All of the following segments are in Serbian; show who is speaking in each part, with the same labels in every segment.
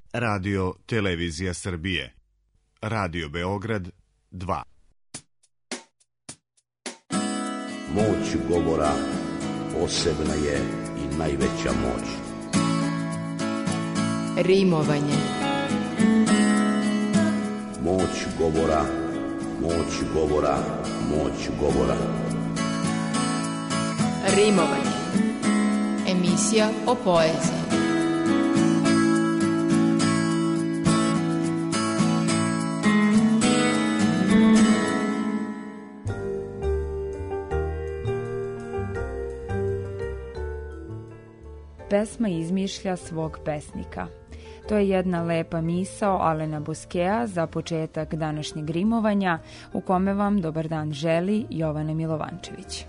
Speaker 1: Radio Televizija Srbije. Radio Beograd 2.
Speaker 2: Moć govora posebna je i najveća moć.
Speaker 3: Rimovanje.
Speaker 2: Moć govora, moć govora, moć govora.
Speaker 3: Rimovanje. Emisija o poeziji.
Speaker 4: Pesma izmišlja svog pesnika. To je jedna lepa misao Alena Boskea za početak današnjeg rimovanja, u kome vam dobar dan želi Jovana Milovančević.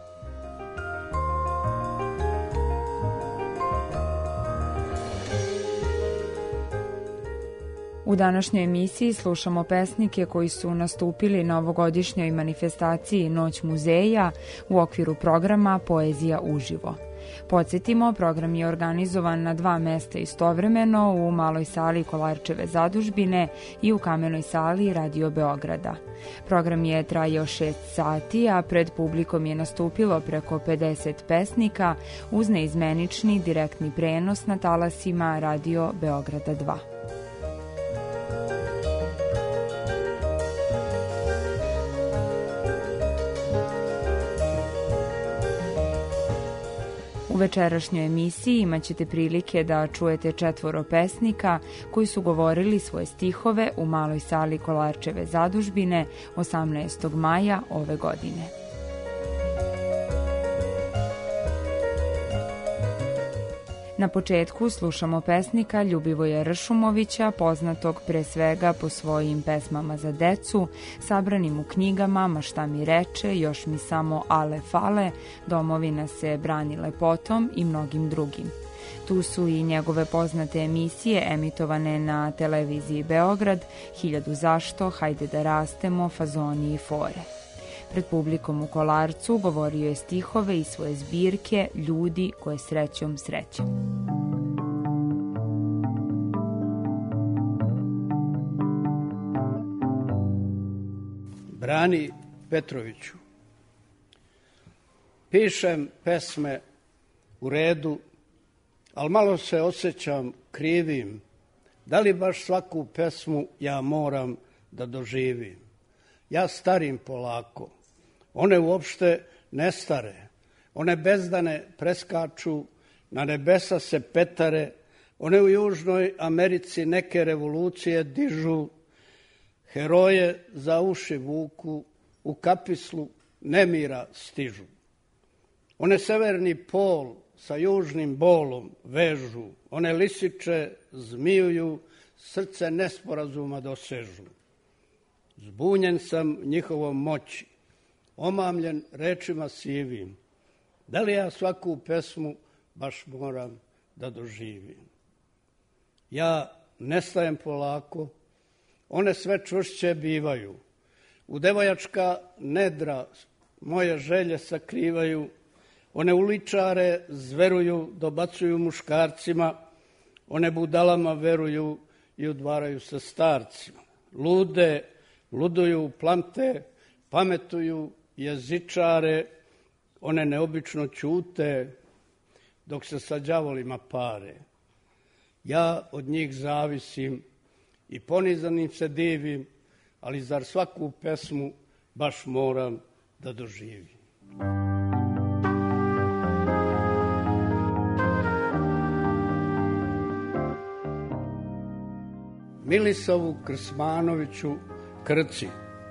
Speaker 4: U današnjoj emisiji slušamo pesnike koji su nastupili na ovogodišnjoj manifestaciji Noć muzeja u okviru programa Poezija uživo. Podsjetimo, program je organizovan na 2 mesta istovremeno, u Maloj sali Kolarčeve zadužbine i u Kamenoj sali Radio Beograda. Program je trajao 6 sati, a pred publikom je nastupilo preko 50 pesnika uz neizmenični direktni prenos na talasima Radio Beograda 2. U večerašnjoj emisiji imaćete prilike da čujete 4 pesnika koji su govorili svoje stihove u Maloj sali Kolarčeve zadužbine 18. maja ove godine. Na početku slušamo pesnika Ljubivoja Ršumovića, poznatog pre svega po svojim pesmama za decu, sabranim u knjigama Ma šta mi reče, Još mi samo ale fale, Domovina se brani lepotom i mnogim drugim. Tu su i njegove poznate emisije emitovane na televiziji Beograd, 1000 zašto, Hajde da rastemo, Fazoni i fore. Pred publikom u Kolarcu govorio je stihove i svoje zbirke Ljudi koje srećom srećem.
Speaker 5: Brani Petroviću. Pišem pesme u redu, ali malo se osjećam krivim. Da li baš svaku pesmu ja moram da doživim? Ja starim polako. One uopšte ne stare, one bezdane preskaču, na nebesa se petare, one u Južnoj Americi neke revolucije dižu, heroje za uši vuku, u kapislu nemira stižu. One severni pol sa južnim bolom vežu, one lisiče zmijuju, srce nesporazuma dosežu. Zbunjen sam njihovom moći, omamljen rečima sivim. Da li ja svaku pesmu baš moram da doživim? Ja nestajem polako, one sve čvršće bivaju. U devojačka nedra moje želje sakrivaju, one uličare zveruju, dobacuju muškarcima, one budalama veruju i udvaraju se starcima. Lude, luduju plante, pametuju jezičare, one neobično ćute dok se sa đavolima pare. Ja od njih zavisim i ponizanim se divim, ali zar svaku pesmu baš moram da doživim? Milisavu Krsmanoviću Krci.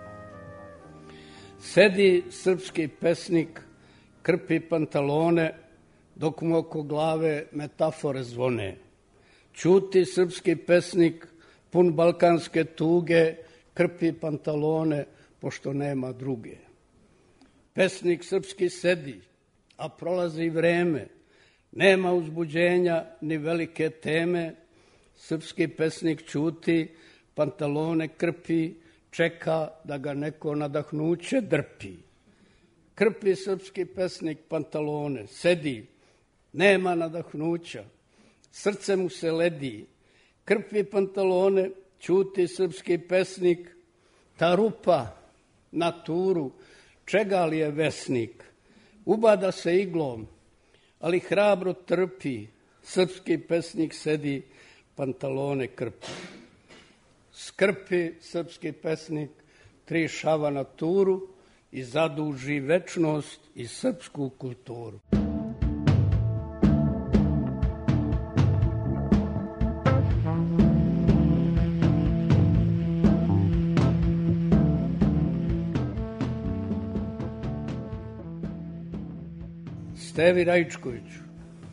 Speaker 5: Sedi srpski pesnik, krpi pantalone, dok mu oko glave metafore zvone. Ćuti srpski pesnik, pun balkanske tuge, krpi pantalone, pošto nema druge. Pesnik srpski sedi, a prolazi vreme, nema uzbuđenja ni velike teme. Srpski pesnik ćuti, pantalone krpi, čeka da ga neko nadahnuće drpi. Krpi srpski pesnik pantalone, sedi, nema nadahnuća, srce mu se ledi, Krpi pantalone, ćuti srpski pesnik, ta rupa na turu, čega li je vesnik? Ubada se iglom, ali hrabro trpi, srpski pesnik sedi, pantalone krpi. Skrpi srpski pesnik 3 šava na turu i zaduži večnost i srpsku kulturu. Stevi Raičkoviću,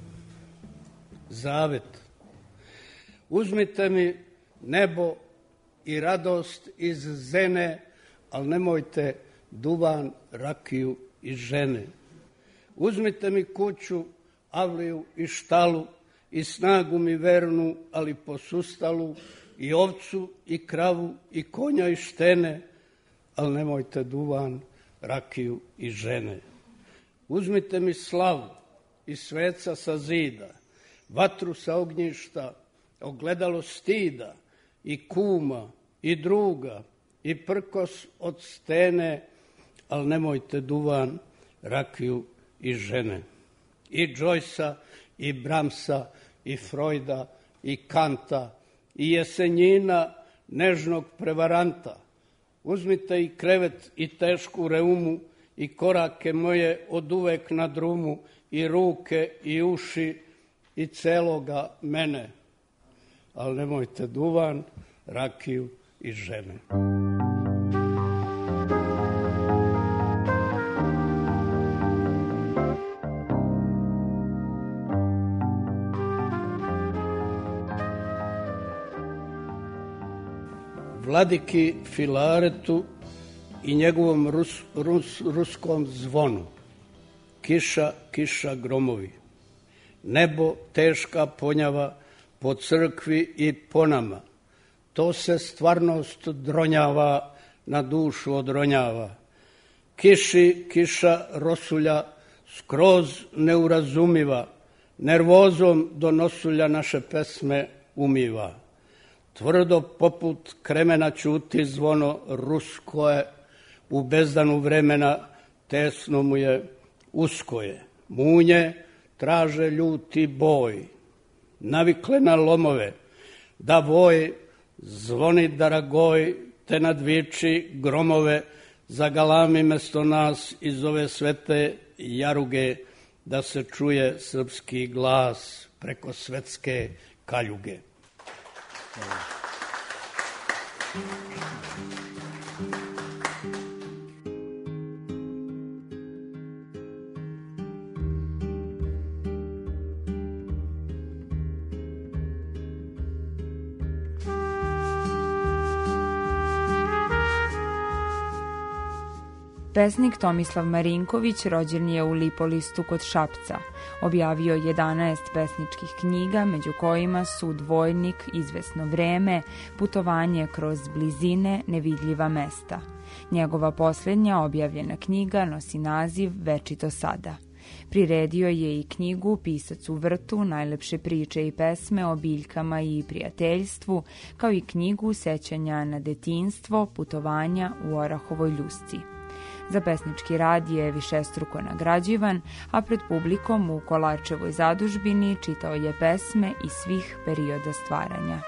Speaker 5: zavet. Uzmite mi nebo i radost iz Zene, ali nemojte duvan, rakiju i žene. Uzmite mi kuću, avliju i štalu i snagu mi vernu, ali posustalu, i ovcu i kravu i konja i štene, ali nemojte duvan, rakiju i žene. Uzmite mi slavu i sveca sa zida, vatru sa ognjišta, ogledalo stida, i kuma, i druga, i prkos od stene, ali nemojte duvan, rakiju i žene. I Joycea, i Bramsa, i Freuda, i Kanta, i Jesenjina, nežnog prevaranta. Uzmite i krevet i tešku reumu, i korake moje od uvek na drumu, i ruke i uši i celoga mene, ali nemojte duvan, rakiju i žene. Vladiki Filaretu i njegovom ruskom zvonu. Kiša, kiša, gromovi. Nebo teška ponjava po crkvi i po nama. To se stvarnost dronjava, na dušu odronjava. Kiši, kiša, rosulja, skroz neurazumiva, nervozom do nosulja naše pesme umiva. Tvrdo poput kremena ćuti zvono rusko je, u bezdanu vremena tesno mu je, usko je. Munje traže ljuti boj, navikle na lomove, da voj zvoni daragoj, te nadviči gromove, zagalami mesto nas iz ove svete jaruge, da se čuje srpski glas preko svetske kaljuge.
Speaker 4: Pesnik Tomislav Marinković rođen je u Lipolistu kod Šapca. Objavio 11 pesničkih knjiga, među kojima su Dvojnik, Izvesno vreme, Putovanje kroz blizine, Nevidljiva mesta. Njegova posljednja objavljena knjiga nosi naziv Večito sada. Priredio je i knjigu Pisac u vrtu, najlepše priče i pesme o biljkama i prijateljstvu, kao i knjigu Sećanja na detinjstvo, Putovanja u Orahovoj ljusci. Za pesnički rad je višestruko nagrađivan, a pred publikom u Kolarčevoj zadužbini čitao je pesme iz svih perioda stvaranja.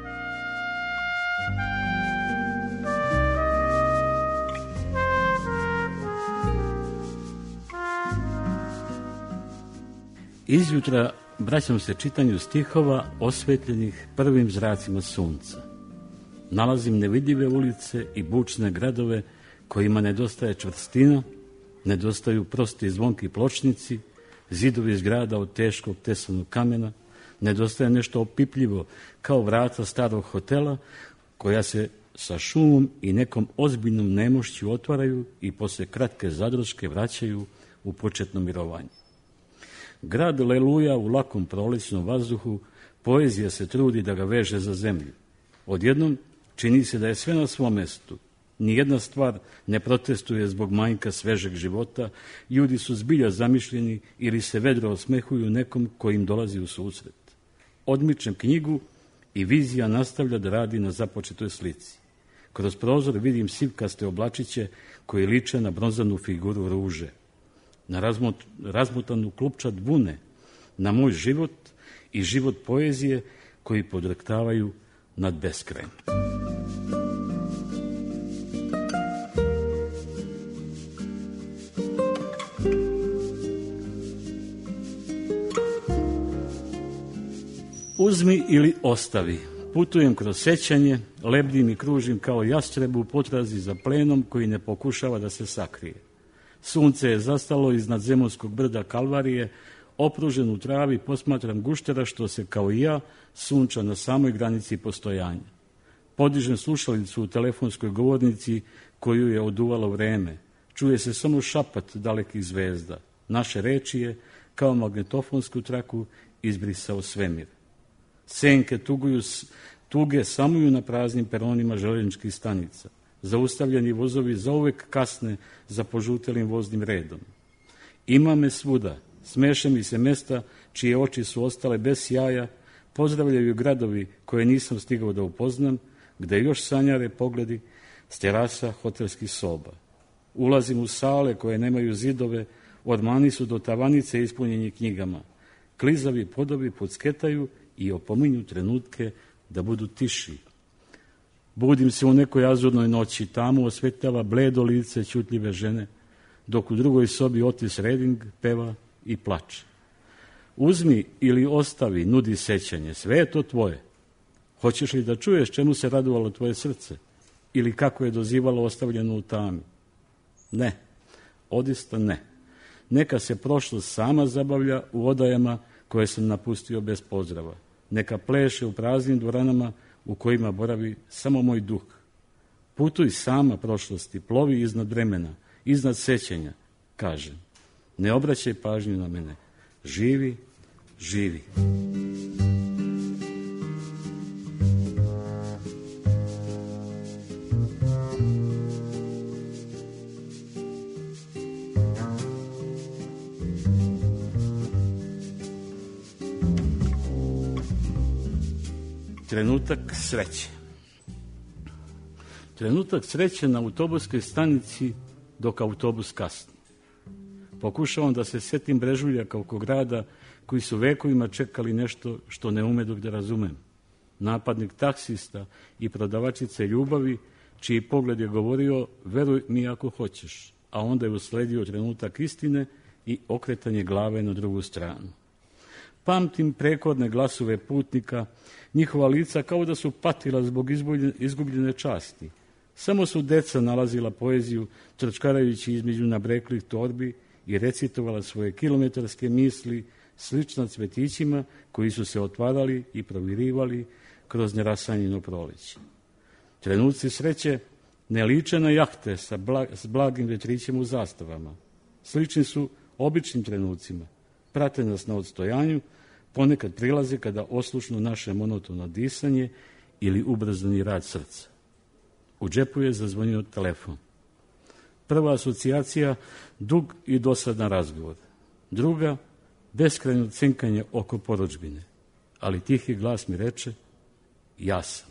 Speaker 6: Izjutra vraćam se čitanju stihova osvetljenih prvim zracima sunca. Nalazim nevidljive ulice i bučne gradove kojima nedostaje čvrstina, nedostaju prosti zvonki pločnici, zidovi zgrada od teškog tesanog kamena, nedostaje nešto opipljivo kao vrata starog hotela koja se sa šumom i nekom ozbiljnom nemošću otvaraju i poslije kratke zadrške vraćaju u početno mirovanje. Grad leluja u lakom prolećnom vazduhu, poezija se trudi da ga veže za zemlju. Odjednom čini se da je sve na svom mestu. Nijedna stvar ne protestuje zbog manjka svežeg života, ljudi su zbilja zamišljeni ili se vedro osmehuju nekom ko im dolazi u susret. Odmičem knjigu i vizija nastavlja da radi na započetoj slici. Kroz prozor vidim sivkaste oblačiće koje liče na bronzanu figuru ruže, na razmotanu klupčad vune, na moj život i život poezije koji podrhtavaju nad beskrajem. Uzmi ili ostavi. Putujem kroz sećanje, lebdim i kružim kao jastreb u potrazi za plenom koji ne pokušava da se sakrije. Sunce je zastalo iznad zemunskog brda Kalvarije, opružen u travi posmatram guštera što se kao i ja sunča na samoj granici postojanja. Podižem slušalicu u telefonskoj govornici koju je oduvalo vreme. Čuje se samo šapat dalekih zvezda. Naše reči je kao magnetofonsku traku izbrisao svemir. Senke tuge samuju na praznim peronima željezničkih stanica. Zaustavljeni vozovi zauvek kasne za požutelim voznim redom. Ima me svuda, smeše mi se mesta čije oči su ostale bez sjaja, pozdravljaju gradovi koje nisam stigao da upoznam, gde još sanjare pogledi s terasa hotelskih soba. Ulazim u sale koje nemaju zidove, ormani su do tavanice ispunjeni knjigama. Klizavi podovi podsketaju i opominju trenutke da budu tiši. Budim se u nekoj azurnoj noći, tamo osvetljava bledo lice ćutljive žene, dok u drugoj sobi Otis Redding peva i plače. Uzmi ili ostavi, nudi sećanje, sve je to tvoje. Hoćeš li da čuješ čemu se radovalo tvoje srce ili kako je dozivalo ostavljeno u tami? Ne, odista ne. Neka se prošlost sama zabavlja u odajama koje sam napustio bez pozdrava. Neka pleše u praznim dvoranama u kojima boravi samo moj duh. Putuj sama prošlosti, plovi iznad vremena, iznad sećanja, kažem. Ne obraćaj pažnju na mene. Živi, živi. Trenutak sreće. Trenutak sreće na autobuskoj stanici dok autobus kasni. Pokušavam da se setim brežuljaka oko grada koji su vekovima čekali nešto što ne umedoh da razumem. Napadnik taksista i prodavačice ljubavi, čiji pogled je govorio veruj mi ako hoćeš, a onda je usledio trenutak istine i okretanje glave na drugu stranu. Pamtim prekodne glasove putnika, njihova lica kao da su patila zbog izgubljene časti. Samo su deca nalazila poeziju, trčkarajući između nabreklih torbi i recitovala svoje kilometarske misli, slično cvetićima koji su se otvarali i provirivali kroz nerasanjeno proleće. Trenuci sreće ne liče na jahte s blagim vetrićem u zastavama. Slični su običnim trenucima. Prate nas na odstojanju, ponekad prilaze kada oslušnu naše monotono disanje ili ubrzani rad srca. U džepu je zazvonio telefon. Prva asocijacija, dug i dosadan razgovor. Druga, beskrajno cinkanje oko porudžbine. Ali tihi glas mi reče, ja sam.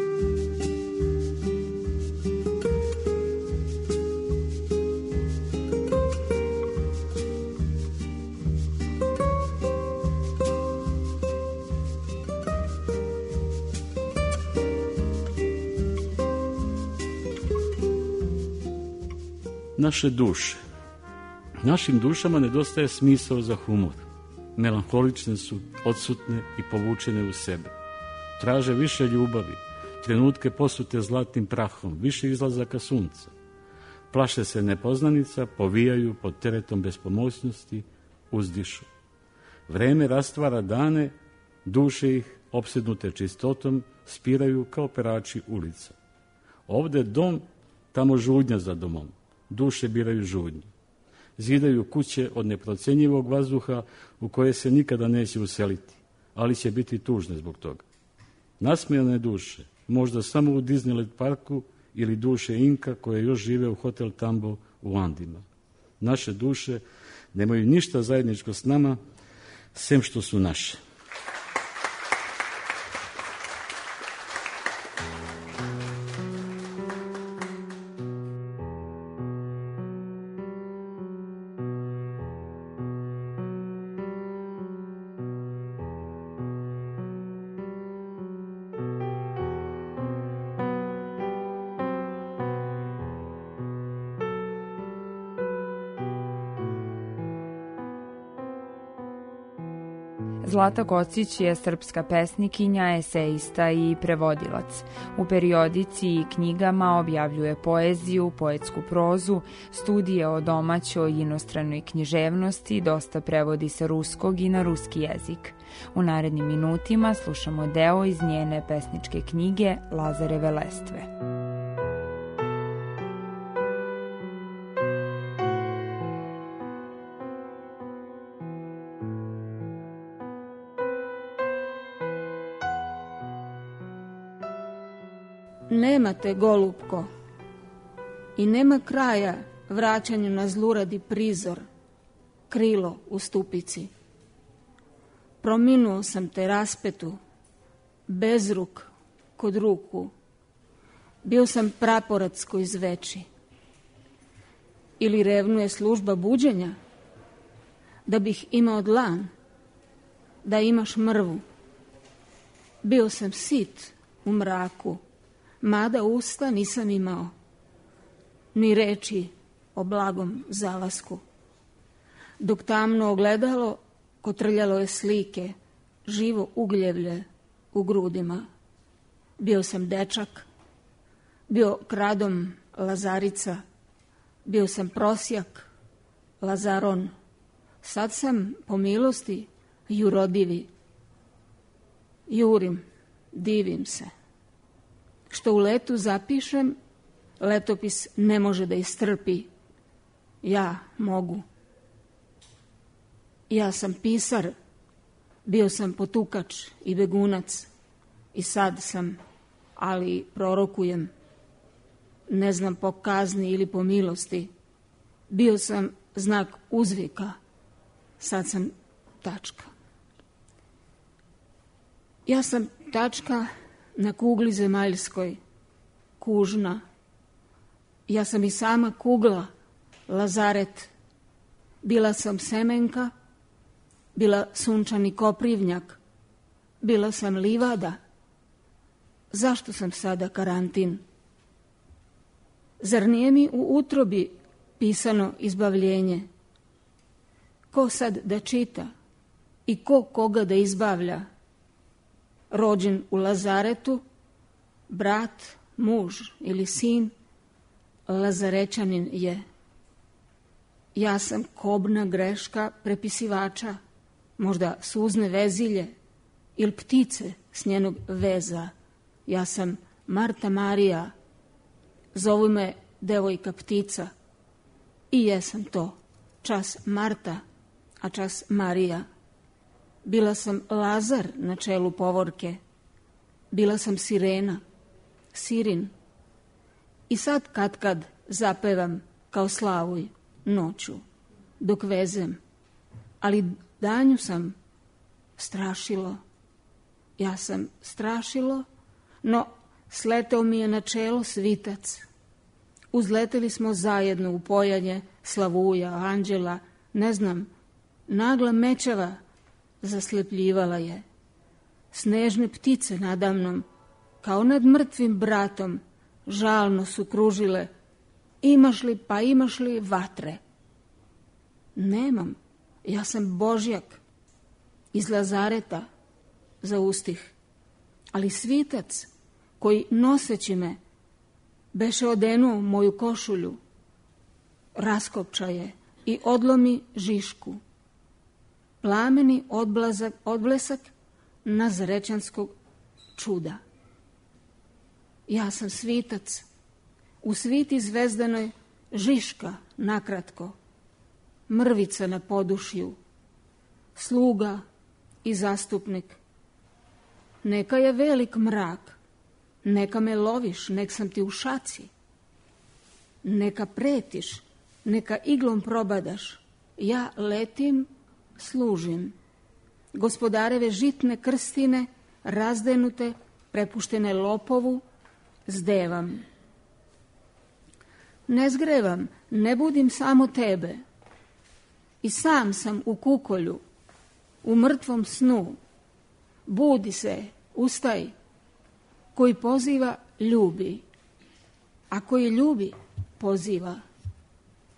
Speaker 6: Naše duše. Našim dušama nedostaje smisao za humor. Melanholične su, odsutne i povučene u sebe. Traže više ljubavi, trenutke posute zlatnim prahom, više izlazaka sunca. Plaše se nepoznanica, povijaju pod teretom bespomoćnosti, uzdišu. Vreme rastvara dane, duše ih, opsednute čistotom, spiraju kao perači ulica. Ovde dom, tamo žudnja za domom. Duše biraju žudnju. Zidaju kuće od neprocenjivog vazduha u koje se nikada neće useliti, ali će biti tužne zbog toga. Nasmijane duše, možda samo u Disneyland parku ili duše Inka koje još žive u Hotel Tambo u Andima. Naše duše nemaju ništa zajedničko s nama, sem što su naše.
Speaker 4: Zlata Kocić je srpska pesnikinja, eseista i prevodilac. U periodici i knjigama objavljuje poeziju, poetsku prozu, studije o domaćoj i inostranoj književnosti, dosta prevodi sa ruskog i na ruski jezik. U narednim minutima slušamo deo iz njene pesničke knjige Lazareve lestve.
Speaker 7: Nemate, golupko, i nema kraja vraćanju na zluradi prizor, krilo u stupici. Prominuo sam te raspetu, bezruk kod ruku, bio sam praporac koji zveči. Ili revnuje služba buđenja, da bih imao dlan, da imaš mrvu. Bio sam sit u mraku, mada usta nisam imao, ni reči o blagom zalasku. Dok tamno ogledalo kotrljalo je slike, živo ugljevlje u grudima. Bio sam dečak, bio kradom Lazarica, bio sam prosjak, Lazaron. Sad sam, po milosti, jurodivi. Jurim, divim se. Što u letu zapišem, letopis ne može da istrpi. Ja mogu. Ja sam pisar, bio sam potukač i begunac. I sad sam, ali prorokujem. Ne znam po kazni ili po milosti. Bio sam znak uzvika, sad sam tačka. Ja sam tačka na kugli zemaljskoj, kužna. Ja sam i sama kugla, Lazaret. Bila sam semenka, bila sunčani koprivnjak, bila sam livada. Zašto sam sada karantin? Zar nije mi u utrobi pisano izbavljenje? Ko sad da čita i ko koga da izbavlja? Rođen u Lazaretu, brat, muž ili sin, Lazarećanin je. Ja sam kobna greška prepisivača, možda suzne vezilje ili ptice s njenog veza. Ja sam Marta Marija, zovu me devojka ptica. I jesam to, čas Marta, a čas Marija. Bila sam Lazar na čelu povorke, bila sam sirena, sirin. I sad katkad zapevam kao Slavuj noću, dok vezem. Ali danju sam strašilo. Ja sam strašilo, no sleteo mi je na čelo svitac. Uzleteli smo zajedno u pojanje Slavuja, anđela, ne znam, nagla mećava zaslepljivala je. Snežne ptice nadamnom, kao nad mrtvim bratom, žalno su kružile. Imaš li, pa imaš li vatre? Nemam, ja sam Božjak, iz Lazareta, zaustih. Ali svitac, koji noseći me, beše odenuo moju košulju, raskopča je i odlomi žišku. Plameni odblesak nazarečanskog čuda. Ja sam svitac, u sviti zvezdanoj žiška nakratko, mrvica na podušju, sluga i zastupnik. Neka je velik mrak, neka me loviš, nek sam ti u šaci. Neka pretiš, neka iglom probadaš, ja letim, služim. Gospodareve žitne krstine, razdenute, prepuštene lopovu, zdevam. Ne zgrevam, ne budim samo tebe. I sam sam u kukolju, u mrtvom snu. Budi se, ustaj. Koji poziva, ljubi. A koji ljubi, poziva.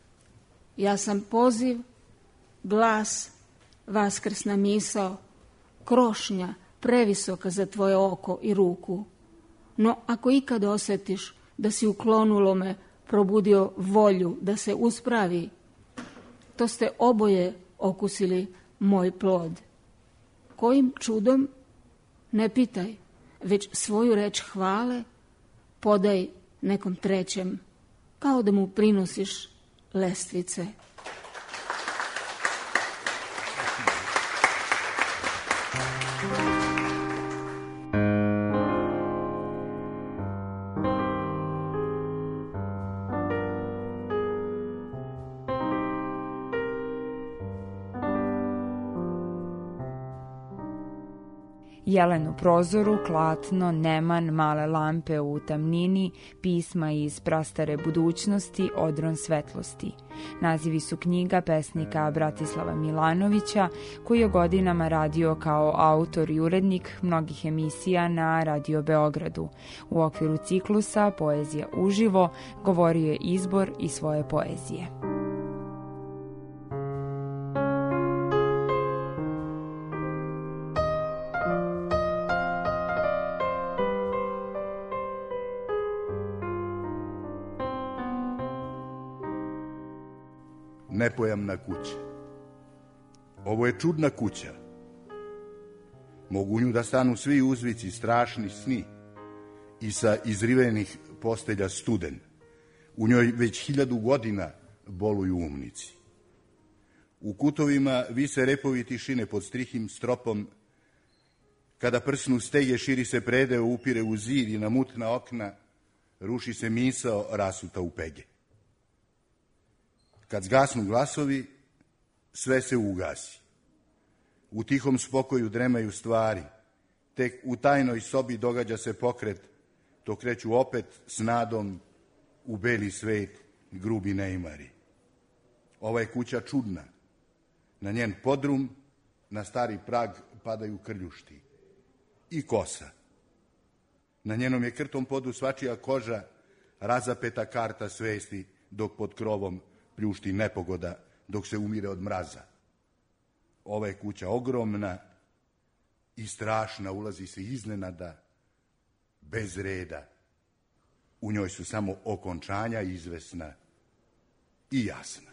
Speaker 7: Ja sam poziv, glas, vaskrsna misao, krošnja previsoka za tvoje oko i ruku. No ako ikad osjetiš da si u klonulome probudio volju da se uspravi, to ste oboje okusili moj plod. Kojim čudom? Ne pitaj, već svoju reč hvale podaj nekom trećem, kao da mu prinosiš lestvice.
Speaker 4: Jelen u prozoru, klatno, neman, male lampe u tamnini, pisma iz prastare budućnosti, odron svetlosti. Nazivi su knjiga pesnika Bratislava Milanovića, koji je godinama radio kao autor i urednik mnogih emisija na Radio Beogradu. U okviru ciklusa Poezija uživo govorio je izbor iz svoje poezije.
Speaker 8: Nepojamna kuća. Ovo je čudna kuća. Mogu u nju da stanu svi uzvici, strašni sni i sa izrivenih postelja studen. U njoj već 1000 godina boluju umnici. U kutovima vise repovi tišine pod strihim stropom. Kada prsnu stege, širi se predeo, upire u zid i na mutna okna ruši se misao rasuta u pege. Kad zgasnu glasovi, sve se ugasi. U tihom spokoju dremaju stvari. Tek u tajnoj sobi događa se pokret, to kreću opet s nadom u beli svet grubi neimari. Ova je kuća čudna. Na njen podrum, na stari prag padaju krljušti i kosa. Na njenom je krtom podu svačija koža, razapeta karta svesti, dok pod krovom pljušti nepogoda, dok se umire od mraza. Ova je kuća ogromna i strašna, ulazi se iznenada, bez reda. U njoj su samo okončanja izvesna i jasna.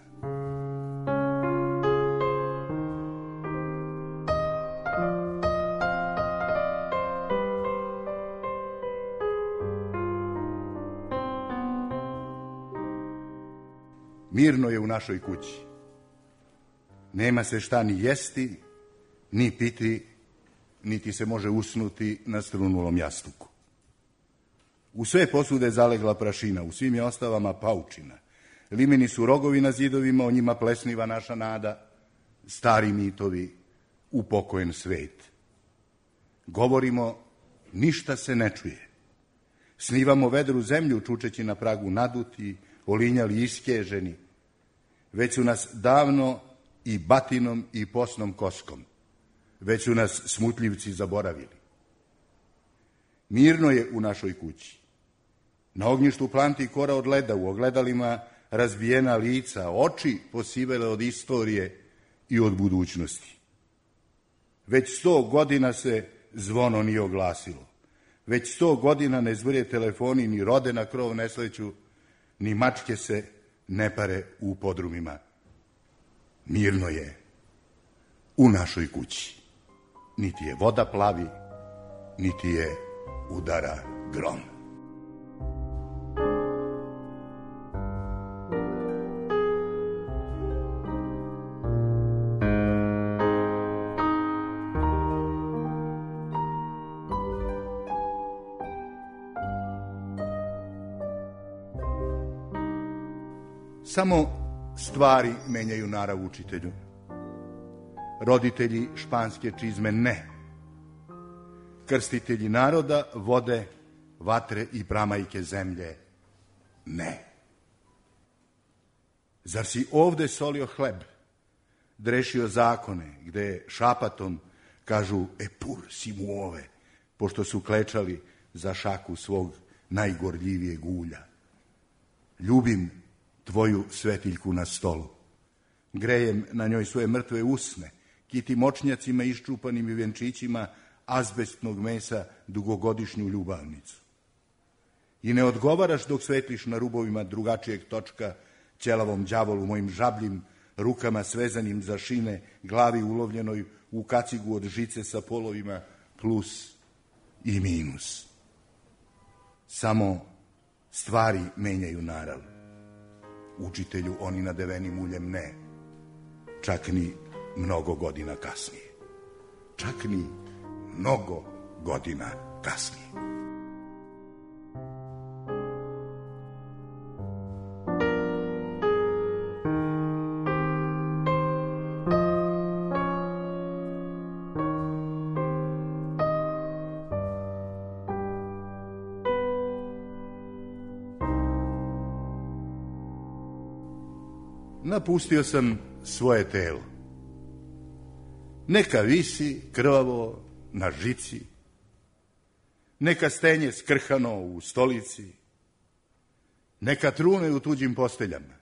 Speaker 8: Mirno je u našoj kući. Nema se šta ni jesti, ni piti, niti se može usnuti na strunulom jastuku. U sve posude zalegla prašina, u svim je ostavama paučina. Limeni su rogovi na zidovima, o njima plesniva naša nada, stari mitovi, upokojen svet. Govorimo, ništa se ne čuje. Snivamo vedru zemlju, čučeći na pragu naduti, olinjali iskeženi. Već su nas davno i batinom i posnom koskom. Već su nas smutljivci zaboravili. Mirno je u našoj kući. Na ognjištu planti kora od leda, u ogledalima razbijena lica, oči posivele od istorije i od budućnosti. Već 100 godina se zvono nije oglasilo. Već 100 godina ne zvore telefoni, ni rode na krov ne sleću, ni mačke se ne pare u podrumima. Mirno je u našoj kući. Niti je voda plavi, niti je udara grom. Samo stvari menjaju narav učitelju. Roditelji španske čizme ne. Krstitelji naroda, vode, vatre i pramajke zemlje ne. Zar si ovde solio hleb, drešio zakone, gde šapatom kažu epur si mu ove, pošto su klečali za šaku svog najgorljivijeg ulja. Ljubim tvoju svetiljku na stolu. Grejem na njoj svoje mrtve usne, kitimočnjacima iščupanim i venčićima azbestnog mesa dugogodišnju ljubavnicu. I ne odgovaraš dok svetliš na rubovima drugačijeg točka ćelavom đavolu, mojim žabljim rukama svezanim za šine, glavi ulovljenoj u kacigu od žice sa polovima plus i minus. Samo stvari menjaju narav. Učitelju, oni nadevenim uljem ne. Čak ni mnogo godina kasnije. Čak ni mnogo godina kasnije. Napustio sam svoje telo. Neka visi krvavo na žici, neka stenje skrhano u stolici, neka trune u tuđim posteljama.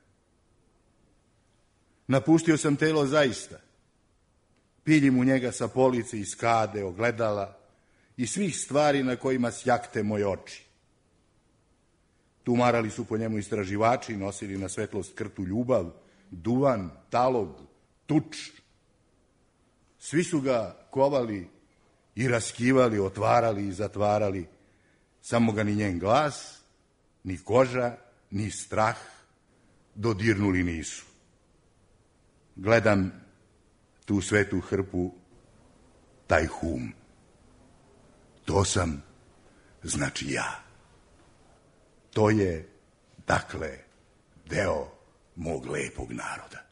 Speaker 8: Napustio sam telo zaista. Piljim u njega sa police i skade, ogledala i svih stvari na kojima sjakte moje oči. Tumarali su po njemu istraživači, nosili na svetlost krtu ljubav, duvan, talog, tuč. Svi su ga kovali i raskivali, otvarali i zatvarali. Samo ga ni njen glas, ni koža, ni strah dodirnuli nisu. Gledam tu svetu hrpu, taj hum. To sam, znači ja. To je, dakle, deo mog lepog naroda.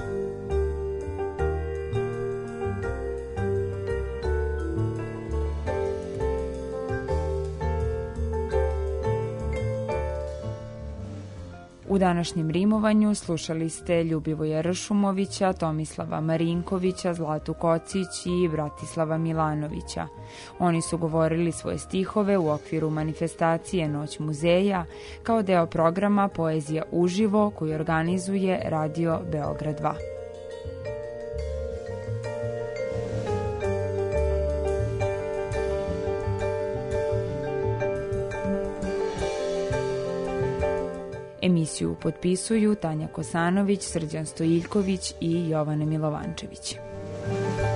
Speaker 4: U današnjem rimovanju slušali ste Ljubivoja Ršumovića, Tomislava Marinkovića, Zlatu Kocić i Bratislava Milanovića. Oni su govorili svoje stihove u okviru manifestacije Noć muzeja kao deo programa Poezija uživo koju organizuje Radio Beograd 2. Emisiju potpisuju Tanja Kosanović, Srđan Stojiljković i Jovana Milovančević.